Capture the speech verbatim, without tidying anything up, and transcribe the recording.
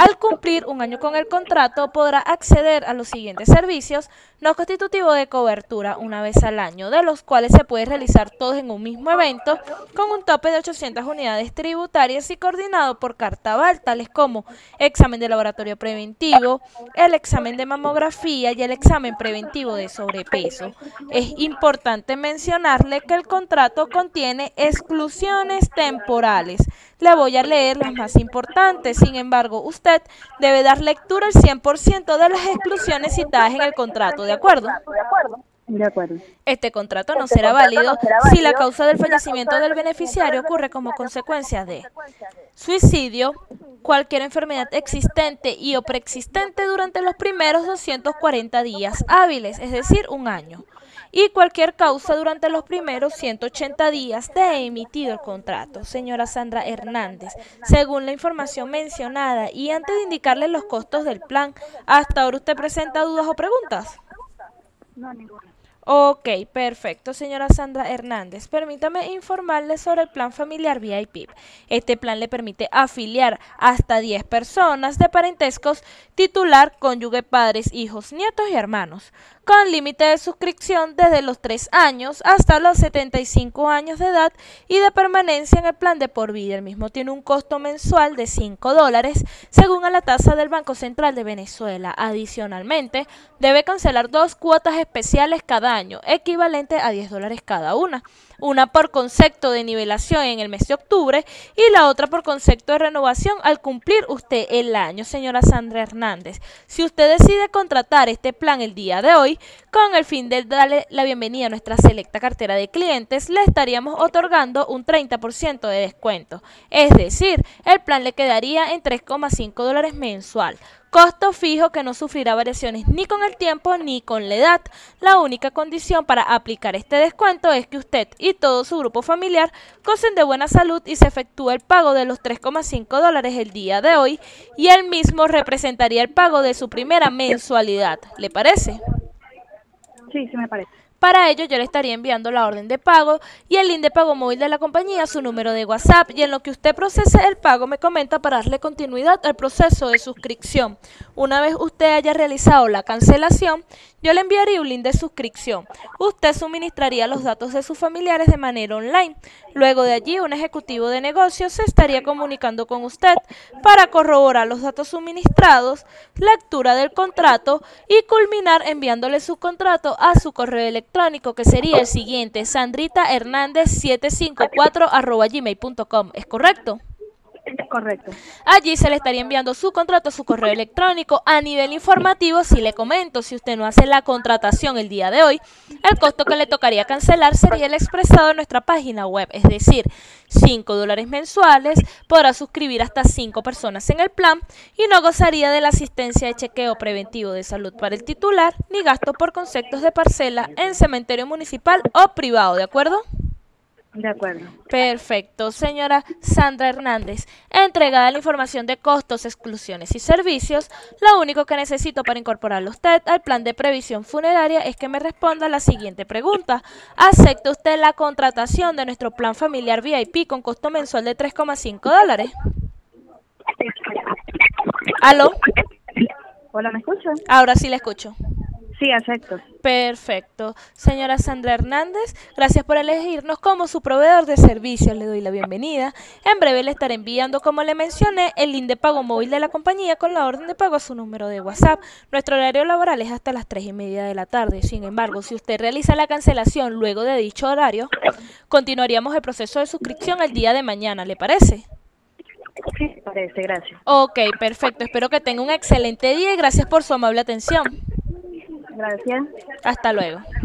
Al cumplir un año con el contrato, podrá acceder a los siguientes servicios no constitutivos de cobertura una vez al año, de los cuales se puede realizar todos en un mismo evento, con un tope de ochocientas unidades tributarias y coordinado por Cartaval, tales como examen de laboratorio preventivo, el examen de mamografía y el examen preventivo de sobrepeso. Es importante mencionarle que el contrato contiene exclusiones temporales. Le voy a leer las más importantes. Sin embargo, usted debe dar lectura al cien por ciento de las exclusiones citadas en el contrato, ¿de acuerdo? De acuerdo. Este contrato no será válido si la causa del fallecimiento del beneficiario ocurre como consecuencia de suicidio, cualquier enfermedad existente y o preexistente durante los primeros doscientos cuarenta días hábiles, es decir, un año, y cualquier causa durante los primeros ciento ochenta días de emitido el contrato. Señora Sandra Hernández, según la información mencionada y antes de indicarle los costos del plan, ¿hasta ahora usted presenta dudas o preguntas? No, ninguna. Ok, perfecto, señora Sandra Hernández. Permítame informarle sobre el plan familiar V I P. Este plan le permite afiliar hasta diez personas de parentescos, titular, cónyuge, padres, hijos, nietos y hermanos, con límite de suscripción desde los tres años hasta los setenta y cinco años de edad y de permanencia en el plan de por vida. El mismo tiene un costo mensual de cinco dólares según a la tasa del Banco Central de Venezuela. Adicionalmente, debe cancelar dos cuotas especiales cada año, equivalente a diez dólares cada una, una por concepto de nivelación en el mes de octubre y la otra por concepto de renovación al cumplir usted el año. Señora Sandra Hernández, si usted decide contratar este plan el día de hoy, con el fin de darle la bienvenida a nuestra selecta cartera de clientes, le estaríamos otorgando un treinta por ciento de descuento, es decir, el plan le quedaría en tres coma cinco dólares mensual. Costo fijo que no sufrirá variaciones ni con el tiempo ni con la edad. La única condición para aplicar este descuento es que usted y todo su grupo familiar gocen de buena salud y se efectúe el pago de los tres coma cinco dólares el día de hoy y el mismo representaría el pago de su primera mensualidad. ¿Le parece? Sí, sí me parece. Para ello yo le estaría enviando la orden de pago y el link de pago móvil de la compañía, su número de WhatsApp, y en lo que usted procese el pago me comenta para darle continuidad al proceso de suscripción. Una vez usted haya realizado la cancelación, yo le enviaría un link de suscripción. Usted suministraría los datos de sus familiares de manera online. Luego de allí, un ejecutivo de negocios se estaría comunicando con usted para corroborar los datos suministrados, lectura del contrato y culminar enviándole su contrato a su correo electrónico, que sería el siguiente: sandrita hernández setecientos cincuenta y cuatro arroba gmail punto com. ¿Es correcto? Correcto. Allí se le estaría enviando su contrato a su correo electrónico. A nivel informativo, si le comento, si usted no hace la contratación el día de hoy, el costo que le tocaría cancelar sería el expresado en nuestra página web, es decir, cinco dólares mensuales, podrá suscribir hasta cinco personas en el plan y no gozaría de la asistencia de chequeo preventivo de salud para el titular, ni gasto por conceptos de parcela en cementerio municipal o privado, ¿de acuerdo? De acuerdo. Perfecto, señora Sandra Hernández. Entregada la información de costos, exclusiones y servicios, lo único que necesito para incorporarlo usted al plan de previsión funeraria es que me responda la siguiente pregunta. ¿Acepta usted la contratación de nuestro plan familiar V I P con costo mensual de tres coma cinco dólares? ¿Aló? Hola, ¿me escuchan? Ahora sí le escucho. Sí, acepto. Perfecto. Señora Sandra Hernández, gracias por elegirnos como su proveedor de servicios. Le doy la bienvenida. En breve le estaré enviando, como le mencioné, el link de pago móvil de la compañía con la orden de pago a su número de WhatsApp. Nuestro horario laboral es hasta las tres y media de la tarde. Sin embargo, si usted realiza la cancelación luego de dicho horario, continuaríamos el proceso de suscripción el día de mañana. ¿Le parece? Sí, me parece, gracias. Ok, perfecto. Espero que tenga un excelente día y gracias por su amable atención. Gracias. Hasta luego.